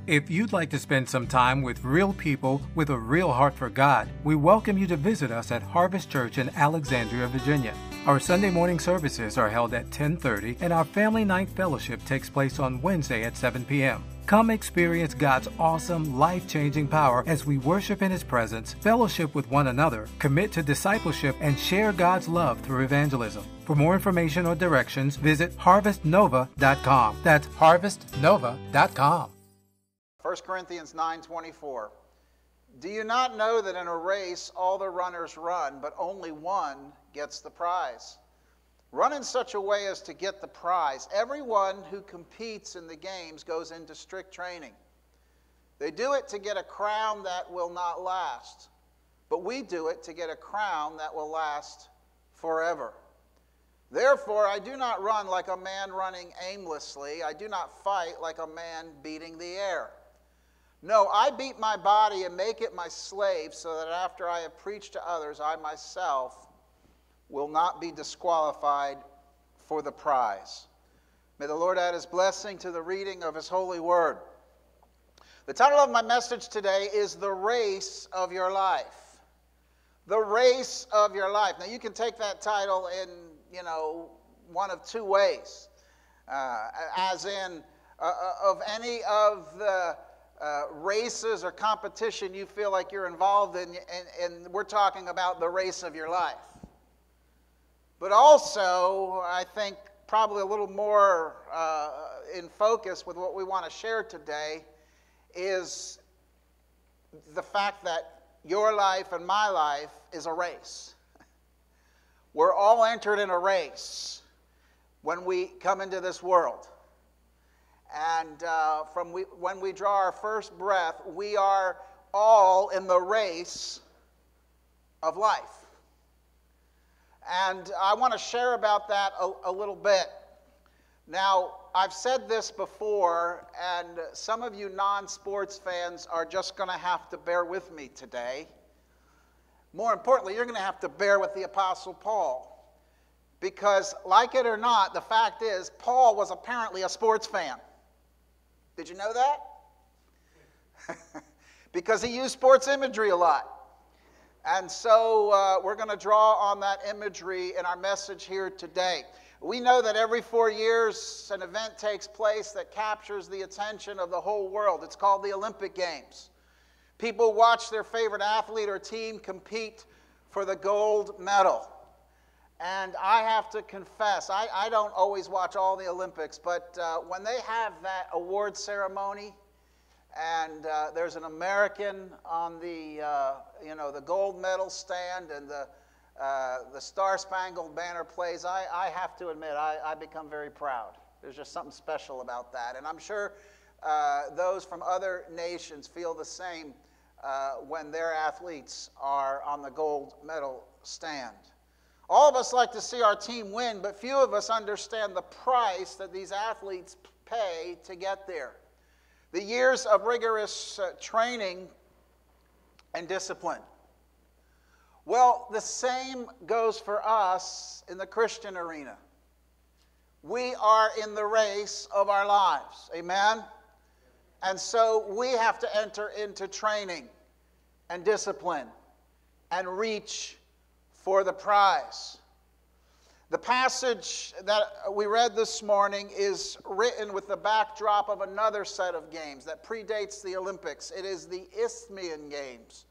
If you'd like to spend some time with real people with a real heart for God, we welcome you to visit us at Harvest Church in Alexandria, Virginia. Our Sunday morning services are held at 10:30, and our Family Night Fellowship takes place on Wednesday at 7 p.m. Come experience God's awesome, life-changing power as we worship in His presence, fellowship with one another, commit to discipleship, and share God's love through evangelism. For more information or directions, visit harvestnova.com. That's harvestnova.com. 1 Corinthians 9:24. Do you not know that in a race all the runners run, but only one gets the prize? Run in such a way as to get the prize. Everyone who competes in the games goes into strict training. They do it to get a crown that will not last, but we do it to get a crown that will last forever. Therefore, I do not run like a man running aimlessly. I do not fight like a man beating the air. No, I beat my body and make it my slave, so that after I have preached to others, I myself will not be disqualified for the prize. May the Lord add His blessing to the reading of His holy word. The title of my message today is The Race of Your Life. The Race of Your Life. Now, you can take that title in, one of two ways. As in, of any of the races or competition you feel like you're involved in, and we're talking about the race of your life. But also, I think probably a little more in focus with what we want to share today is the fact that your life and my life is a race. We're all entered in a race when we come into this world. And when we draw our first breath, we are all in the race of life. And I want to share about that a little bit. Now, I've said this before, and some of you non-sports fans are just going to have to bear with me today. More importantly, you're going to have to bear with the Apostle Paul. Because, like it or not, the fact is, Paul was apparently a sports fan. Did you know that? Because he used sports imagery a lot. And so we're going to draw on that imagery in our message here today. We know that every 4 years an event takes place that captures the attention of the whole world. It's called the Olympic Games. People watch their favorite athlete or team compete for the gold medal. And I have to confess, I don't always watch all the Olympics, but when they have that award ceremony and there's an American on the gold medal stand and the Star-Spangled Banner plays, I have to admit, I become very proud. There's just something special about that. And I'm sure those from other nations feel the same when their athletes are on the gold medal stand. All of us like to see our team win, but few of us understand the price that these athletes pay to get there. The years of rigorous training and discipline. Well, the same goes for us in the Christian arena. We are in the race of our lives. Amen? And so we have to enter into training and discipline and reach for the prize. The passage that we read this morning is written with the backdrop of another set of games that predates the Olympics. It is the Isthmian Games.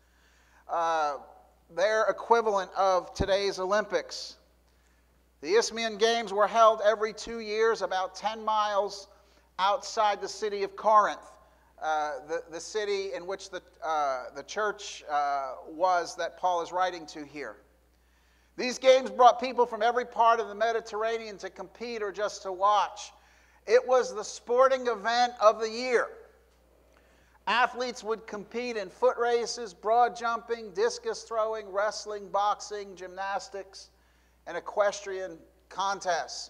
Their equivalent of today's Olympics. The Isthmian Games were held every 2 years about 10 miles outside the city of Corinth, the city in which the church was that Paul is writing to here. These games brought people from every part of the Mediterranean to compete or just to watch. It was the sporting event of the year. Athletes would compete in foot races, broad jumping, discus throwing, wrestling, boxing, gymnastics, and equestrian contests.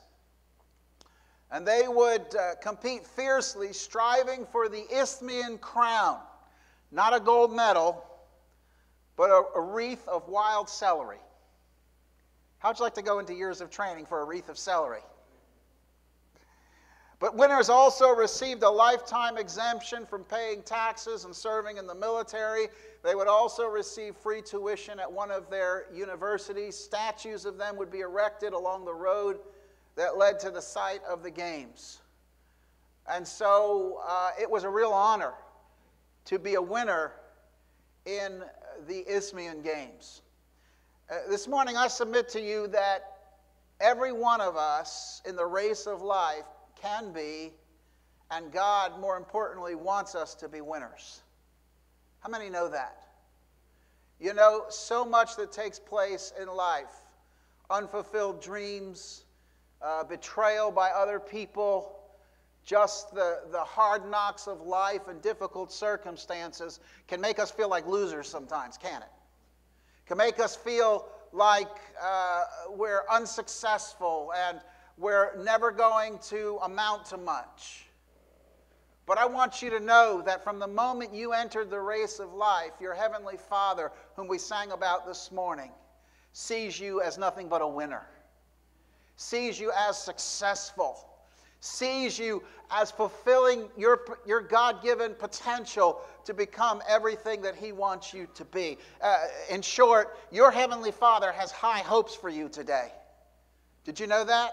And they would compete fiercely, striving for the Isthmian crown. Not a gold medal, but a wreath of wild celery. How'd you like to go into years of training for a wreath of celery? But winners also received a lifetime exemption from paying taxes and serving in the military. They would also receive free tuition at one of their universities. Statues of them would be erected along the road that led to the site of the games. And so it was a real honor to be a winner in the Isthmian Games. This morning I submit to you that every one of us in the race of life can be, and God, more importantly, wants us to be winners. How many know that? You know, so much that takes place in life, unfulfilled dreams, betrayal by other people, just the hard knocks of life and difficult circumstances can make us feel like losers sometimes, can't it? Can make us feel like we're unsuccessful and we're never going to amount to much. But I want you to know that from the moment you entered the race of life, your Heavenly Father, whom we sang about this morning, sees you as nothing but a winner, sees you as successful, sees you as fulfilling your God-given potential to become everything that He wants you to be. In short, your Heavenly Father has high hopes for you today. Did you know that?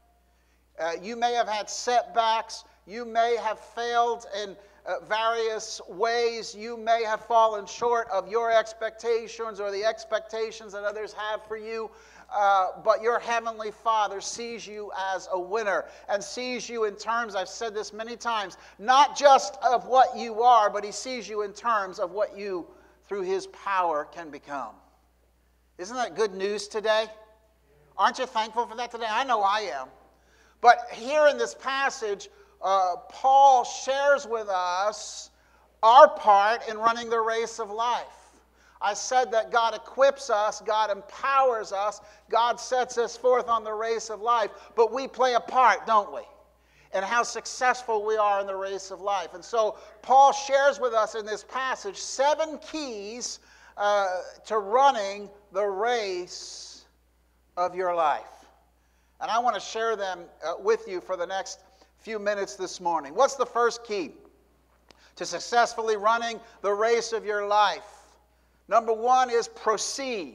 You may have had setbacks. You may have failed in various ways. You may have fallen short of your expectations or the expectations that others have for you. But your Heavenly Father sees you as a winner and sees you in terms, I've said this many times, not just of what you are, but He sees you in terms of what you, through His power, can become. Isn't that good news today? Aren't you thankful for that today? I know I am. But here in this passage, Paul shares with us our part in running the race of life. I said that God equips us, God empowers us, God sets us forth on the race of life, but we play a part, don't we, in how successful we are in the race of life. And so Paul shares with us in this passage 7 keys to running the race of your life. And I want to share them with you for the next few minutes this morning. What's the first key to successfully running the race of your life? Number 1 is proceed.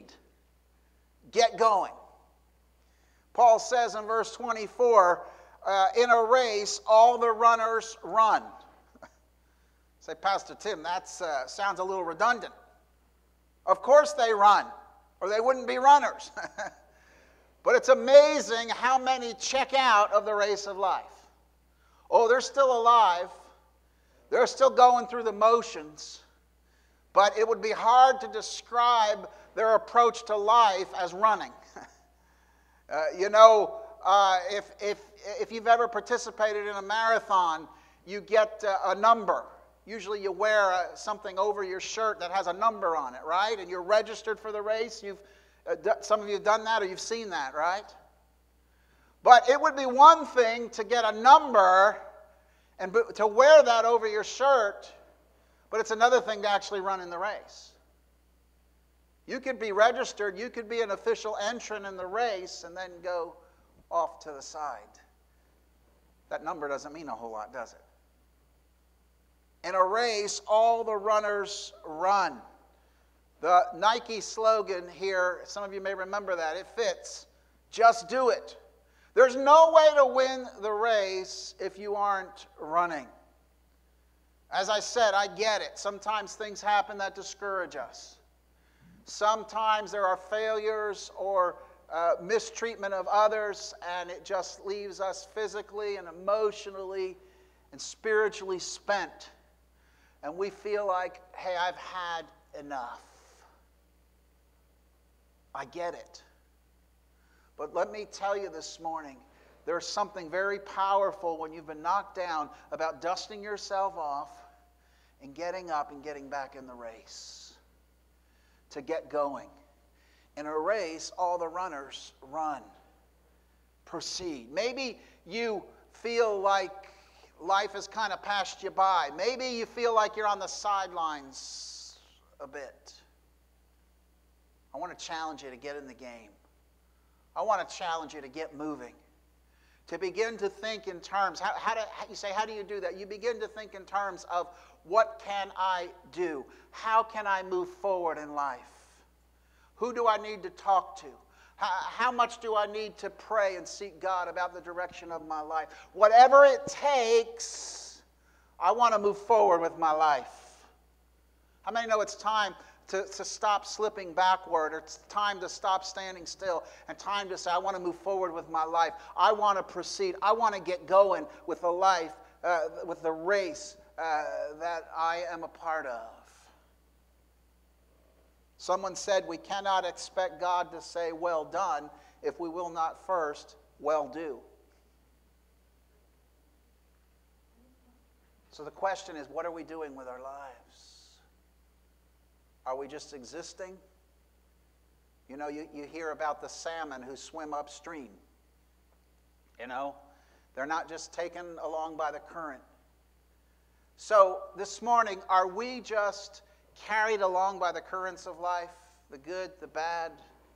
Get going. Paul says in verse 24, in a race, all the runners run. Say, Pastor Tim, that sounds a little redundant. Of course they run, or they wouldn't be runners. But it's amazing how many check out of the race of life. Oh, they're still alive. They're still going through the motions. But it would be hard to describe their approach to life as running. If you've ever participated in a marathon, you get a number. Usually you wear something over your shirt that has a number on it, right? And you're registered for the race. Some of you have done that or you've seen that, right? But it would be one thing to get a number and to wear that over your shirt, but it's another thing to actually run in the race. You could be registered, you could be an official entrant in the race and then go off to the side. That number doesn't mean a whole lot, does it? In a race, all the runners run. The Nike slogan here, some of you may remember that, it fits. Just do it. There's no way to win the race if you aren't running. As I said, I get it. Sometimes things happen that discourage us. Sometimes there are failures or mistreatment of others, and it just leaves us physically and emotionally and spiritually spent. And we feel like, hey, I've had enough. I get it. But let me tell you this morning, there's something very powerful when you've been knocked down about dusting yourself off and getting up and getting back in the race. To get going. In a race, all the runners run. Proceed. Maybe you feel like life has kind of passed you by. Maybe you feel like you're on the sidelines a bit. I want to challenge you to get in the game. I want to challenge you to get moving. To begin to think in terms, how do you do that? You begin to think in terms of, what can I do? How can I move forward in life? Who do I need to talk to? How much do I need to pray and seek God about the direction of my life? Whatever it takes, I want to move forward with my life. How many know it's time to stop slipping backward? It's time to stop standing still and time to say, I want to move forward with my life. I want to proceed. I want to get going with the life, with the race that I am a part of. Someone said we cannot expect God to say, well done, if we will not first well do. So the question is, what are we doing with our lives? Are we just existing? You know, you hear about the salmon who swim upstream. You know, they're not just taken along by the current. So this morning, are we just carried along by the currents of life, the good, the bad?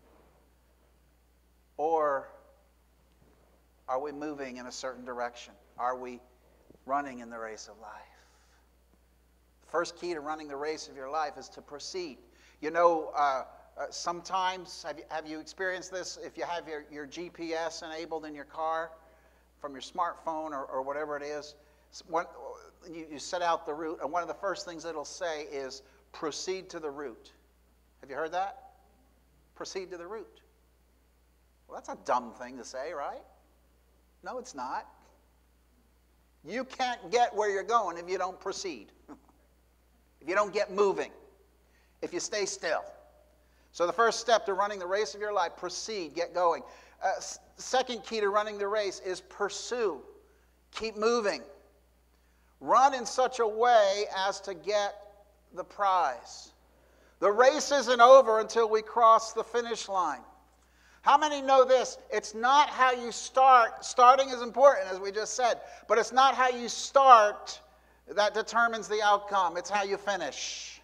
Or are we moving in a certain direction? Are we running in the race of life? The first key to running the race of your life is to proceed. You know, sometimes, have you experienced this? If you have your GPS enabled in your car from your smartphone or whatever it is, you set out the route, and one of the first things it'll say is, proceed to the route. Have you heard that? Proceed to the route. Well, that's a dumb thing to say, right? No, it's not. You can't get where you're going if you don't proceed. If you don't get moving. If you stay still. So the first step to running the race of your life, proceed, get going. Second key to running the race is pursue. Keep moving. Run in such a way as to get the prize. The race isn't over until we cross the finish line. How many know this? It's not how you start. Starting is important, as we just said. But it's not how you start that determines the outcome. It's how you finish.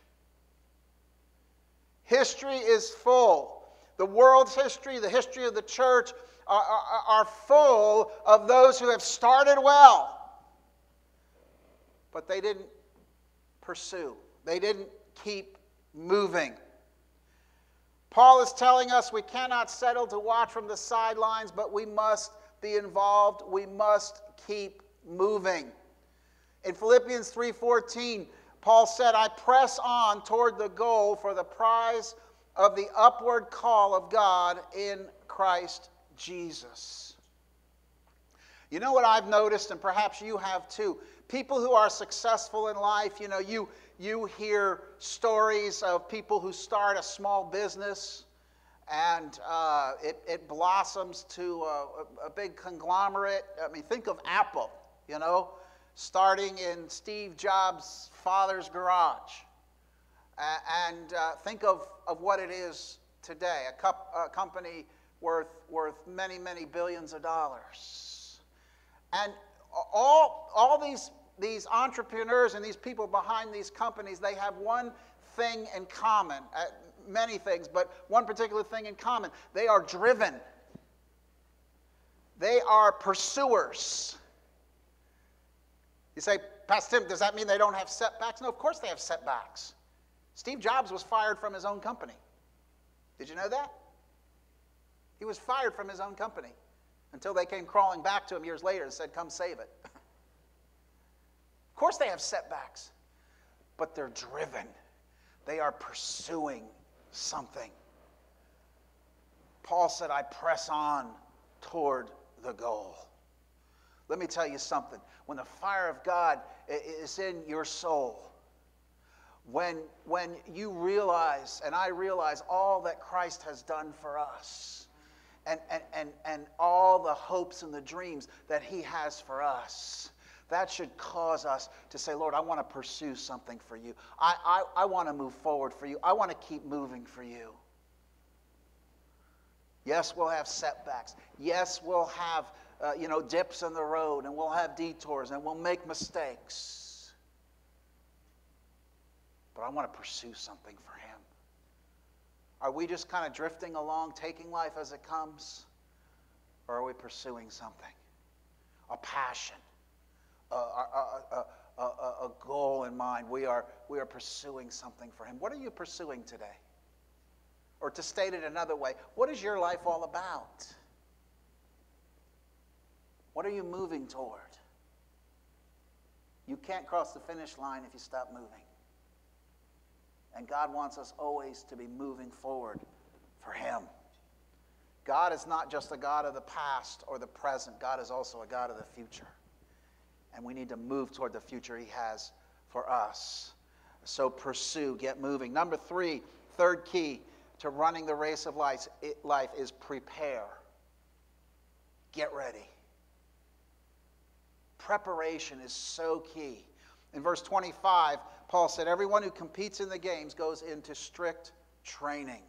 History is full. The world's history, the history of the church, are full of those who have started well. But they didn't pursue. They didn't keep moving. Paul is telling us we cannot settle to watch from the sidelines, but we must be involved. We must keep moving. In Philippians 3:14, Paul said, I press on toward the goal for the prize of the upward call of God in Christ Jesus. You know what I've noticed, and perhaps you have too? People who are successful in life, you know, you hear stories of people who start a small business and it blossoms to a big conglomerate. I mean, think of Apple, you know, starting in Steve Jobs' father's garage. And think of what it is today, a company worth many, many billions of dollars. And all these entrepreneurs and these people behind these companies, they have one thing in common, many things, but one particular thing in common. They are driven. They are pursuers. You say, Pastor Tim, does that mean they don't have setbacks? No, of course they have setbacks. Steve Jobs was fired from his own company. Did you know that? He was fired from his own company until they came crawling back to him years later and said, come save it. Of course they have setbacks, but they're driven. They are pursuing something. Paul said, I press on toward the goal. Let me tell you something. When the fire of God is in your soul, when you realize, and I realize, all that Christ has done for us, and all the hopes and the dreams that he has for us, that should cause us to say, Lord, I want to pursue something for you. I want to move forward for you. I want to keep moving for you. Yes, we'll have setbacks. Yes, we'll have dips in the road, and we'll have detours, and we'll make mistakes. But I want to pursue something for him. Are we just kind of drifting along, taking life as it comes? Or are we pursuing something? a passion, a goal in mind. We are pursuing something for Him. What are you pursuing today? Or to state it another way, what is your life all about? What are you moving toward? You can't cross the finish line if you stop moving. And God wants us always to be moving forward for Him. God is not just a God of the past or the present. God is also a God of the future. And we need to move toward the future He has for us. So pursue, get moving. Number 3, third key to running the race of life is prepare. Get ready. Preparation is so key. In verse 25, Paul said, everyone who competes in the games goes into strict training.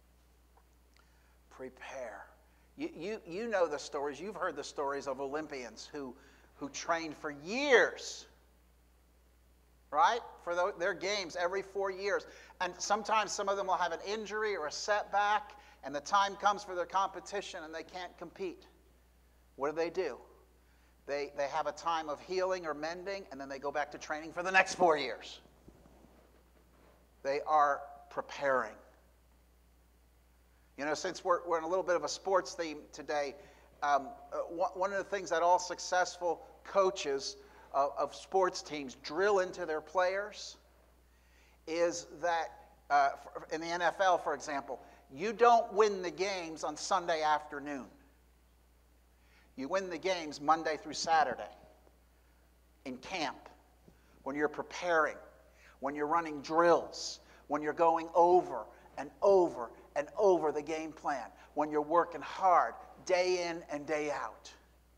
Prepare. You know the stories. You've heard the stories of Olympians who trained for years, right? For their games every 4 years. And sometimes some of them will have an injury or a setback, and the time comes for their competition and they can't compete. What do? They have a time of healing or mending, and then they go back to training for the next 4 years. They are preparing. You know, since we're in a little bit of a sports theme today, one of the things that all successful coaches of sports teams drill into their players is that, in the NFL, for example, you don't win the games on Sunday afternoon. You win the games Monday through Saturday in camp, when you're preparing, when you're running drills, when you're going over and over and over the game plan, when you're working hard day in and day out.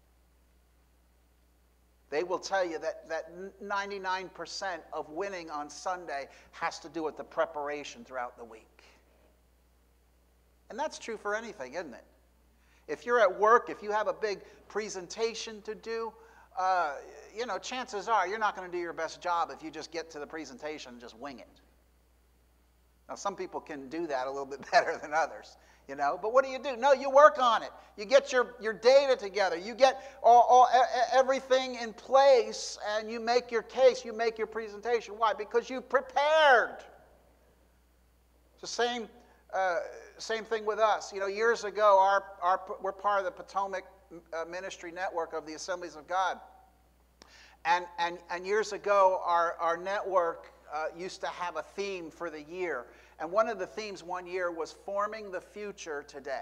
They will tell you that 99% of winning on Sunday has to do with the preparation throughout the week. And that's true for anything, isn't it? If you're at work, if you have a big presentation to do, chances are you're not going to do your best job if you just get to the presentation and just wing it. Now, some people can do that a little bit better than others, But what do? No, you work on it. You get your data together. You get everything in place, and you make your case. You make your presentation. Why? Because you prepared. It's the same thing with us. Years ago, we're part of the Potomac Ministry Network of the Assemblies of God. And years ago, our network used to have a theme for the year. And one of the themes one year was Forming the Future Today.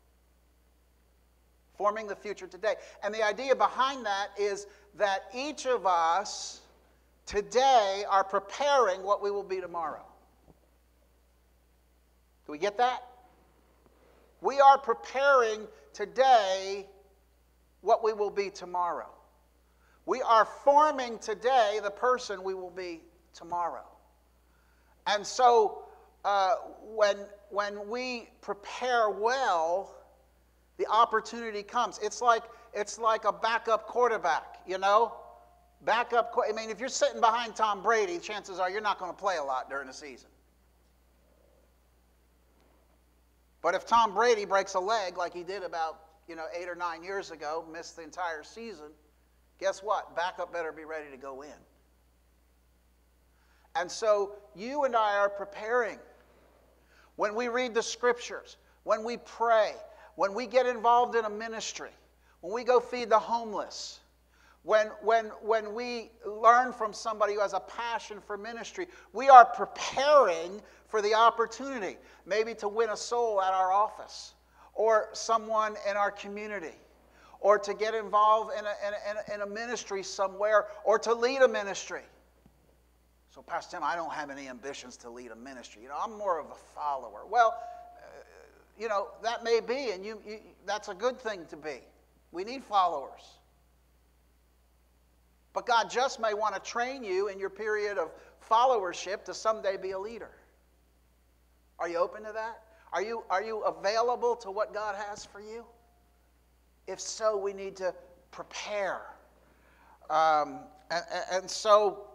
Forming the Future Today. And the idea behind that is that each of us today are preparing what we will be tomorrow. Do we get that? We are preparing today what we will be tomorrow. We are forming today the person we will be tomorrow. And so when we prepare well, the opportunity comes. It's like a backup quarterback, if you're sitting behind Tom Brady, chances are you're not going to play a lot during the season. But if Tom Brady breaks a leg like he did about 8 or 9 years ago, missed the entire season, guess what? Backup better be ready to go in. And so you and I are preparing. When we read the Scriptures, when we pray, when we get involved in a ministry, when we go feed the homeless, when we learn from somebody who has a passion for ministry, we are preparing for the opportunity, maybe to win a soul at our office, or someone in our community, or to get involved in a ministry somewhere, or to lead a ministry. So, Pastor Tim, I don't have any ambitions to lead a ministry. I'm more of a follower. Well, that may be, and that's a good thing to be. We need followers. But God just may want to train you in your period of followership to someday be a leader. Are you open to that? Are you available to what God has for you? If so, we need to prepare. So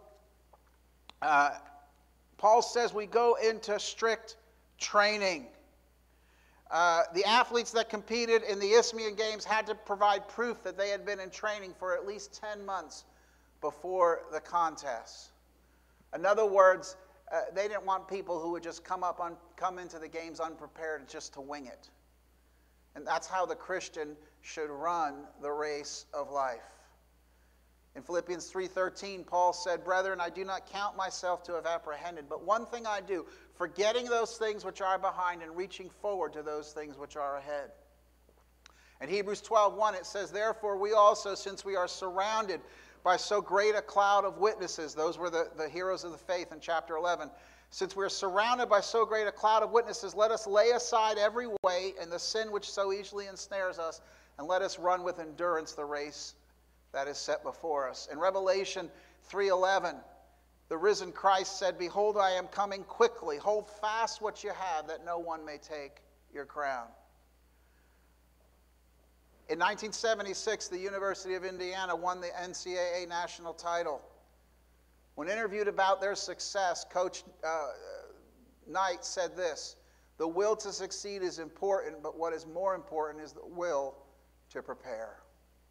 Paul says we go into strict training. The athletes that competed in the Isthmian Games had to provide proof that they had been in training for at least 10 months before the contest. In other words, they didn't want people who would just come into the games unprepared just to wing it. And that's how the Christian should run the race of life. In Philippians 3:13, Paul said, "Brethren, I do not count myself to have apprehended, but one thing I do, forgetting those things which are behind and reaching forward to those things which are ahead." In Hebrews 12:1, it says, "Therefore we also, since we are surrounded by so great a cloud of witnesses," those were the heroes of the faith in chapter 11, "since we are surrounded by so great a cloud of witnesses, let us lay aside every weight and the sin which so easily ensnares us, and let us run with endurance the race that is set before us." In Revelation 3:11, the risen Christ said, "Behold, I am coming quickly. Hold fast what you have, that no one may take your crown." In 1976, the University of Indiana won the NCAA national title. When interviewed about their success, Coach Knight said this, "The will to succeed is important, but what is more important is the will to prepare."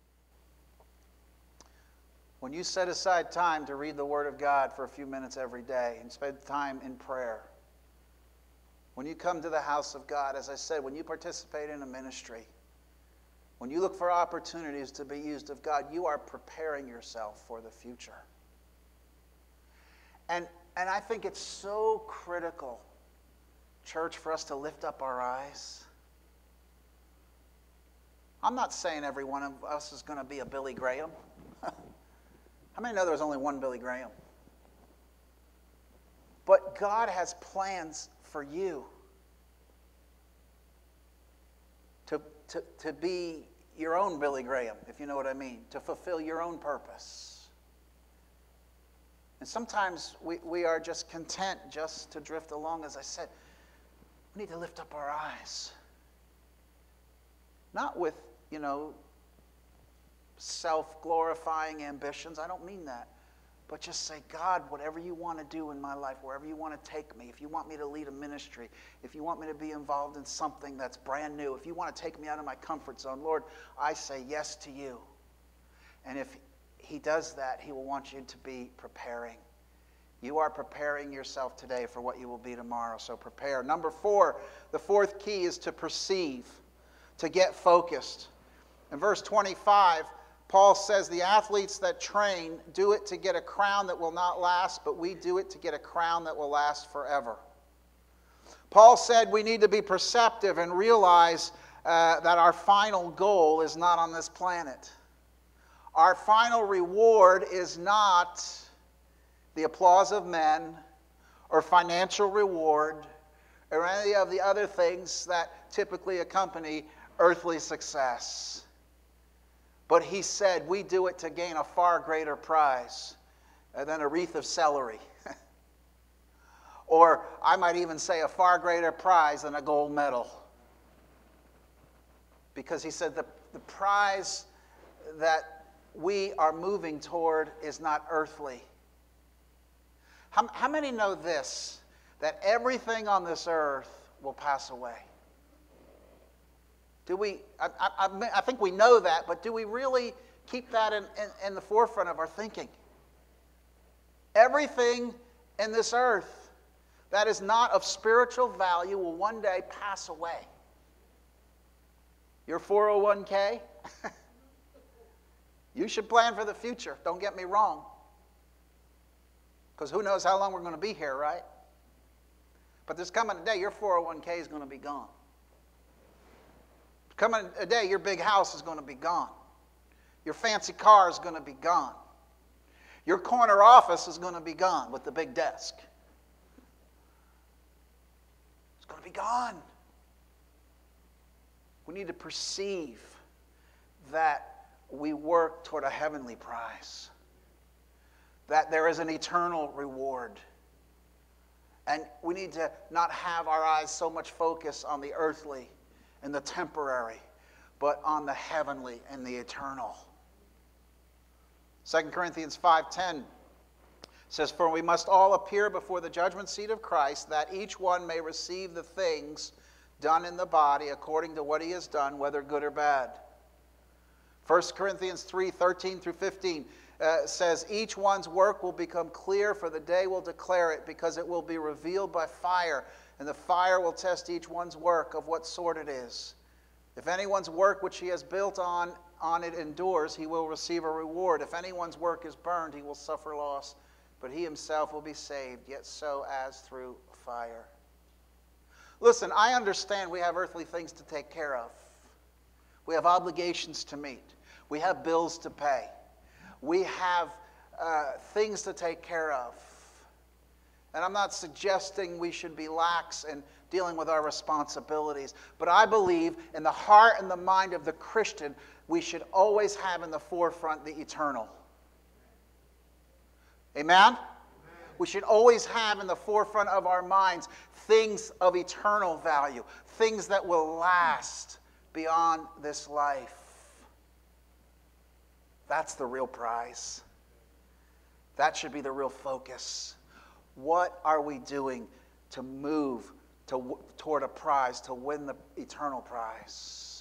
When you set aside time to read the Word of God for a few minutes every day and spend time in prayer, when you come to the house of God, as I said, when you participate in a ministry, when you look for opportunities to be used of God, you are preparing yourself for the future. And I think it's so critical, church, for us to lift up our eyes. I'm not saying every one of us is going to be a Billy Graham. How many know there was only one Billy Graham? But God has plans for you to be your own Billy Graham, if you know what I mean, to fulfill your own purpose. And sometimes we are just content just to drift along. As I said, we need to lift up our eyes. Not with, self-glorifying ambitions. I don't mean that. But just say, "God, whatever you want to do in my life, wherever you want to take me, if you want me to lead a ministry, if you want me to be involved in something that's brand new, if you want to take me out of my comfort zone, Lord, I say yes to you." And if He does that, He will want you to be preparing. You are preparing yourself today for what you will be tomorrow, so prepare. Number 4, the fourth key is to perceive, to get focused. In verse 25, Paul says the athletes that train do it to get a crown that will not last, but we do it to get a crown that will last forever. Paul said we need to be perceptive and realize that our final goal is not on this planet. Our final reward is not the applause of men or financial reward or any of the other things that typically accompany earthly success. But he said we do it to gain a far greater prize than a wreath of celery. Or I might even say a far greater prize than a gold medal. Because he said the prize that we are moving toward is not earthly. How many know this? That everything on this earth will pass away. Do we? I think we know that, but do we really keep that in the forefront of our thinking? Everything in this earth that is not of spiritual value will one day pass away. Your 401k? You should plan for the future, don't get me wrong. Because who knows how long we're going to be here, right? But there's coming a day your 401k is going to be gone. Coming a day, your big house is going to be gone. Your fancy car is going to be gone. Your corner office is going to be gone with the big desk. It's going to be gone. We need to perceive that we work toward a heavenly prize, that there is an eternal reward. And we need to not have our eyes so much focused on the earthly and the temporary, but on the heavenly and the eternal. 2 Corinthians 5:10 says, "For we must all appear before the judgment seat of Christ, that each one may receive the things done in the body according to what he has done, whether good or bad. 1 Corinthians 3:13 through 15 says, each one's work will become clear, for the day will declare it, because it will be revealed by fire, and the fire will test each one's work of what sort it is. If anyone's work which he has built on it endures, he will receive a reward. If anyone's work is burned, he will suffer loss, but he himself will be saved, yet so as through fire. Listen, I understand we have earthly things to take care of. We have obligations to meet. We have bills to pay. We have things to take care of. And I'm not suggesting we should be lax in dealing with our responsibilities. But I believe in the heart and the mind of the Christian, we should always have in the forefront the eternal. Amen? We should always have in the forefront of our minds things of eternal value, things that will last beyond this life. That's the real prize. That should be the real focus. What are we doing to move toward a prize, to win the eternal prize?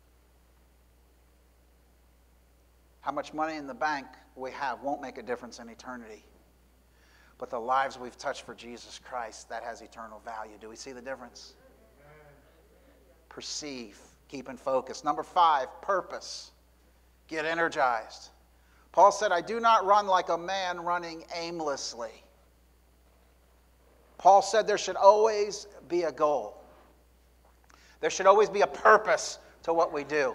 How much money in the bank we have won't make a difference in eternity. But the lives we've touched for Jesus Christ, that has eternal value. Do we see the difference? Perceive. Keep in focus. Number 5, purpose. Get energized. Paul said, I do not run like a man running aimlessly. Paul said there should always be a goal. There should always be a purpose to what we do.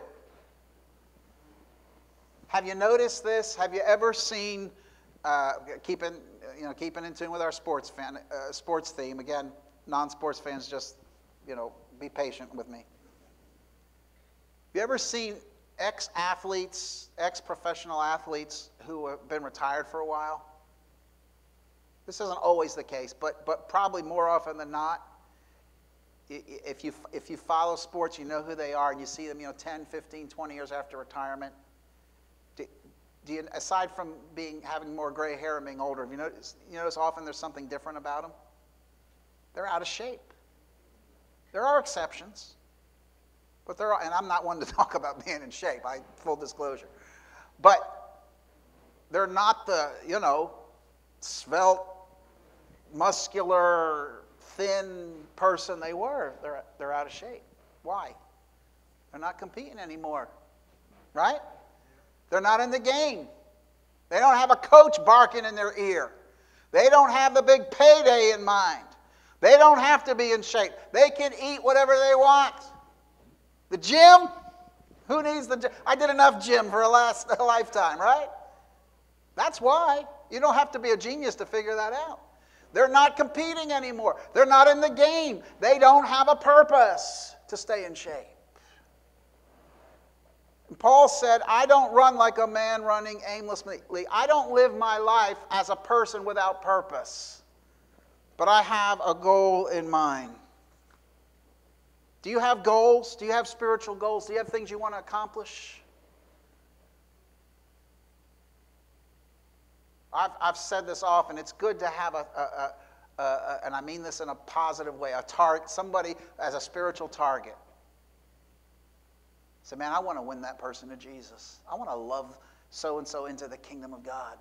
Have you noticed this? Have you ever seen, keeping in tune with our sports theme, again, non-sports fans, just, be patient with me. Have you ever seen ex-athletes, ex-professional athletes who have been retired for a while? This isn't always the case, but probably more often than not. If you follow sports, you know who they are, and you see them 10, 15, 20 years after retirement. Do you, aside from having more gray hair and being older, have you notice often there's something different about them? They're out of shape. There are exceptions, but and I'm not one to talk about being in shape, full disclosure. But they're not the, svelte, muscular, thin person they were. They're out of shape. Why? They're not competing anymore, right? They're not in the game. They don't have a coach barking in their ear. They don't have the big payday in mind. They don't have to be in shape. They can eat whatever they want. The gym? Who needs the gym? I did enough gym for a lifetime, right? That's why. You don't have to be a genius to figure that out. They're not competing anymore. They're not in the game. They don't have a purpose to stay in shape. And Paul said, I don't run like a man running aimlessly. I don't live my life as a person without purpose. But I have a goal in mind. Do you have goals? Do you have spiritual goals? Do you have things you want to accomplish? I've said this often. It's good to have and I mean this in a positive way, somebody as a spiritual target. Say, man, I want to win that person to Jesus. I want to love so-and-so into the kingdom of God.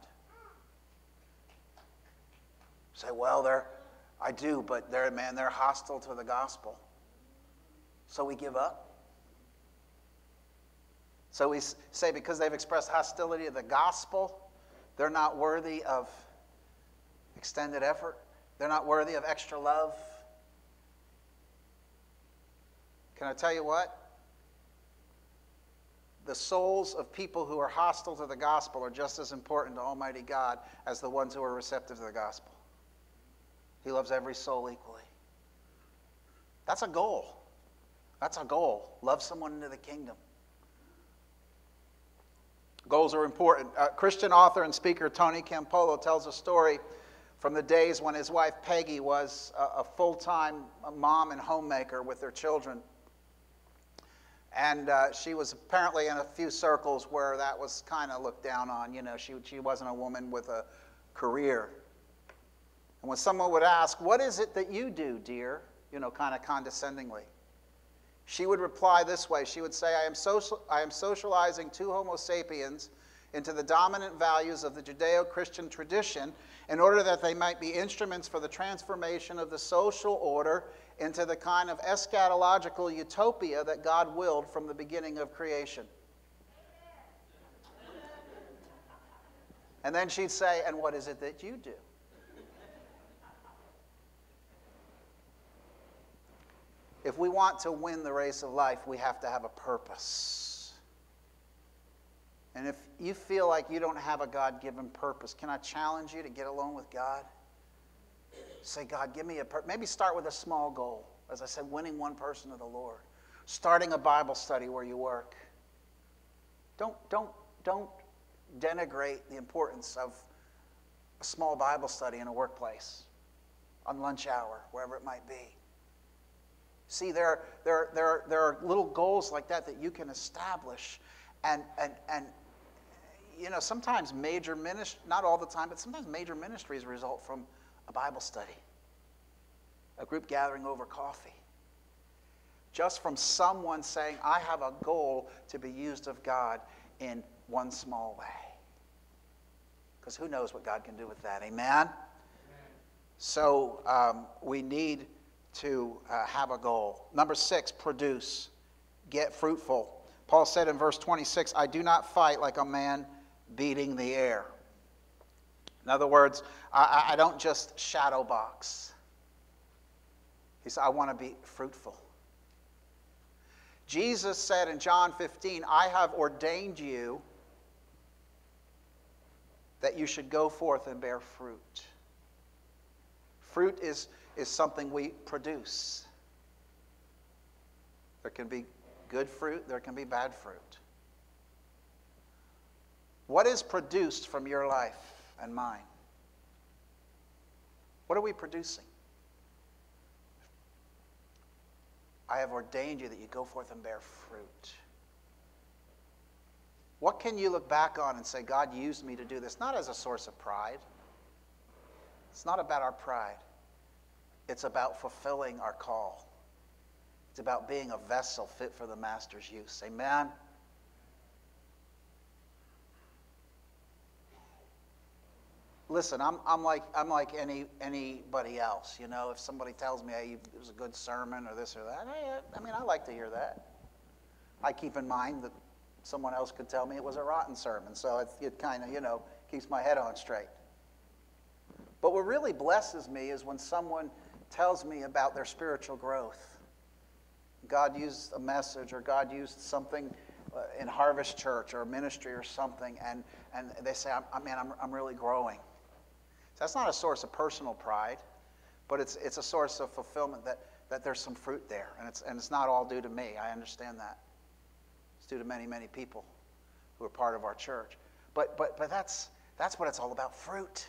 Say, well, I do, but they're hostile to the gospel. So we give up. So we say because they've expressed hostility to the gospel, they're not worthy of extended effort. They're not worthy of extra love. Can I tell you what? The souls of people who are hostile to the gospel are just as important to Almighty God as the ones who are receptive to the gospel. He loves every soul equally. That's a goal. That's a goal. Love someone into the kingdom. Goals are important. Christian author and speaker Tony Campolo tells a story from the days when his wife Peggy was a full-time mom and homemaker with their children. And she was apparently in a few circles where that was kind of looked down on. She wasn't a woman with a career. And when someone would ask, what is it that you do, dear? Kind of condescendingly. She would reply this way. She would say, I am socializing two Homo sapiens into the dominant values of the Judeo-Christian tradition in order that they might be instruments for the transformation of the social order into the kind of eschatological utopia that God willed from the beginning of creation. And then she'd say, and what is it that you do? If we want to win the race of life, we have to have a purpose. And if you feel like you don't have a God-given purpose, can I challenge you to get alone with God? Say, God, give me a purpose. Maybe start with a small goal. As I said, winning one person to the Lord. Starting a Bible study where you work. Don't denigrate the importance of a small Bible study in a workplace, on lunch hour, wherever it might be. See, there are little goals like that that you can establish, and you know, sometimes major ministry, not all the time, but sometimes major ministries result from a Bible study, a group gathering over coffee, just from someone saying, I have a goal to be used of God in one small way. Because who knows what God can do with that, amen? Amen. So we need to have a goal. Number 6, produce. Get fruitful. Paul said in verse 26, I do not fight like a man beating the air. In other words, I don't just shadow box. He said, I want to be fruitful. Jesus said in John 15, I have ordained you that you should go forth and bear fruit. Fruit is something we produce. There can be good fruit, there can be bad fruit. What is produced from your life and mine? What are we producing? I have ordained you that you go forth and bear fruit. What can you look back on and say, God used me to do this? Not as a source of pride. It's not about our pride. It's about fulfilling our call. It's about being a vessel fit for the Master's use. Amen? Listen, I'm like anybody else. You know, if somebody tells me, hey, it was a good sermon or this or that, I like to hear that. I keep in mind that someone else could tell me it was a rotten sermon, so it kind of, keeps my head on straight. But what really blesses me is when someone tells me about their spiritual growth. God used a message, or God used something in Harvest Church or a ministry or something, and they say, I'm really growing. So that's not a source of personal pride, but it's a source of fulfillment that there's some fruit there, and it's not all due to me. I understand that. It's due to many, many people who are part of our church. But that's what it's all about, fruit.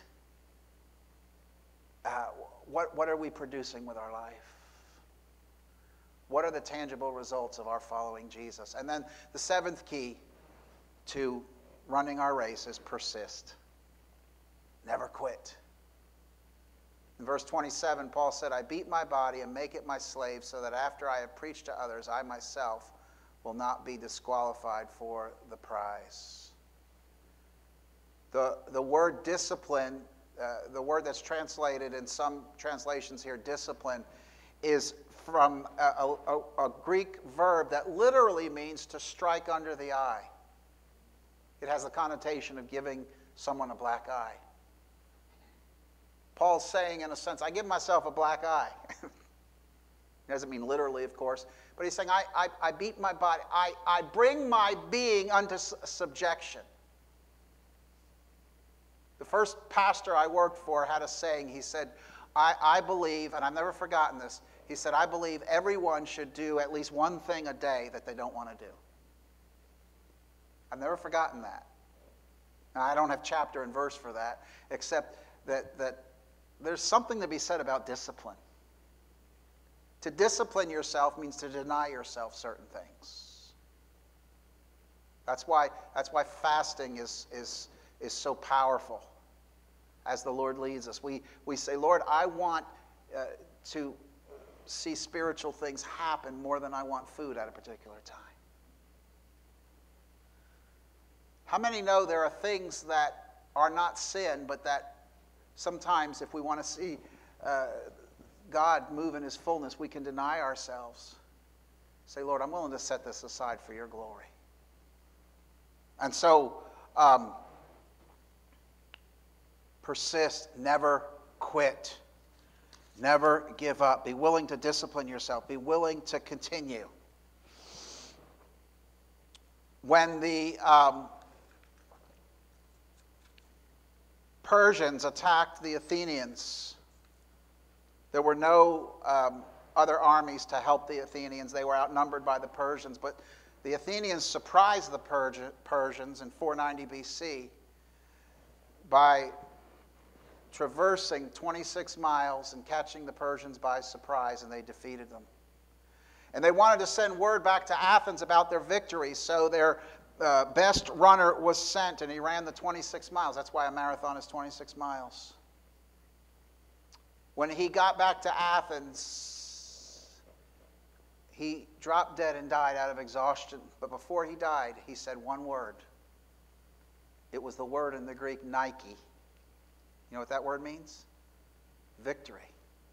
What are we producing with our life? What are the tangible results of our following Jesus? And then the 7th key to running our race is persist. Never quit. In verse 27, Paul said, I beat my body and make it my slave so that after I have preached to others, I myself will not be disqualified for the prize. The word discipline, the word that's translated in some translations here, discipline, is from a Greek verb that literally means to strike under the eye. It has the connotation of giving someone a black eye. Paul's saying, in a sense, I give myself a black eye. He doesn't mean literally, of course, but he's saying, I beat my body. I bring my being unto subjection. The first pastor I worked for had a saying. He said, I believe, and I've never forgotten this, he said, I believe everyone should do at least one thing a day that they don't want to do. I've never forgotten that. Now, I don't have chapter and verse for that, except that there's something to be said about discipline. To discipline yourself means to deny yourself certain things. That's why fasting is so powerful. As the Lord leads us, we say, Lord, I want to see spiritual things happen more than I want food at a particular time. How many know there are things that are not sin, but that sometimes if we want to see God move in his fullness, we can deny ourselves. Say, Lord, I'm willing to set this aside for your glory. And so, persist, never quit. Never give up. Be willing to discipline yourself. Be willing to continue. When the Persians attacked the Athenians, there were no other armies to help the Athenians. They were outnumbered by the Persians. But the Athenians surprised the Persians in 490 BC by traversing 26 miles and catching the Persians by surprise, and they defeated them. And they wanted to send word back to Athens about their victory, so their best runner was sent, and he ran the 26 miles. That's why a marathon is 26 miles. When he got back to Athens, he dropped dead and died out of exhaustion. But before he died, he said one word. It was the word in the Greek, Nike. You know what that word means? Victory.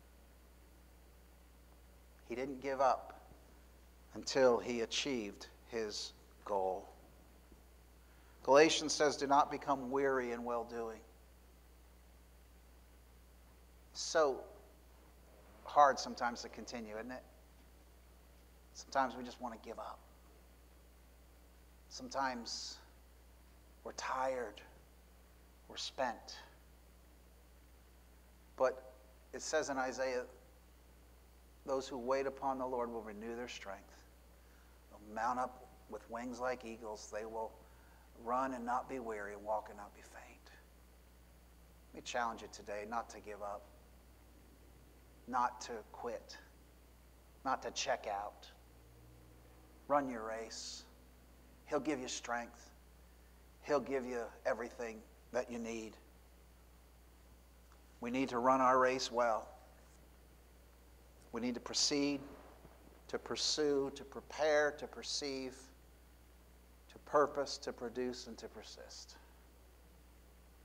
He didn't give up until he achieved his goal. Galatians says, do not become weary in well-doing. So hard sometimes to continue, isn't it? Sometimes we just want to give up. Sometimes we're tired. We're spent. But it says in Isaiah, those who wait upon the Lord will renew their strength. They'll mount up with wings like eagles. They will run and not be weary, and walk and not be faint. Let me challenge you today not to give up, not to quit, not to check out. Run your race. He'll give you strength. He'll give you everything that you need. We need to run our race well. We need to proceed, to pursue, to prepare, to perceive, to purpose, to produce, and to persist.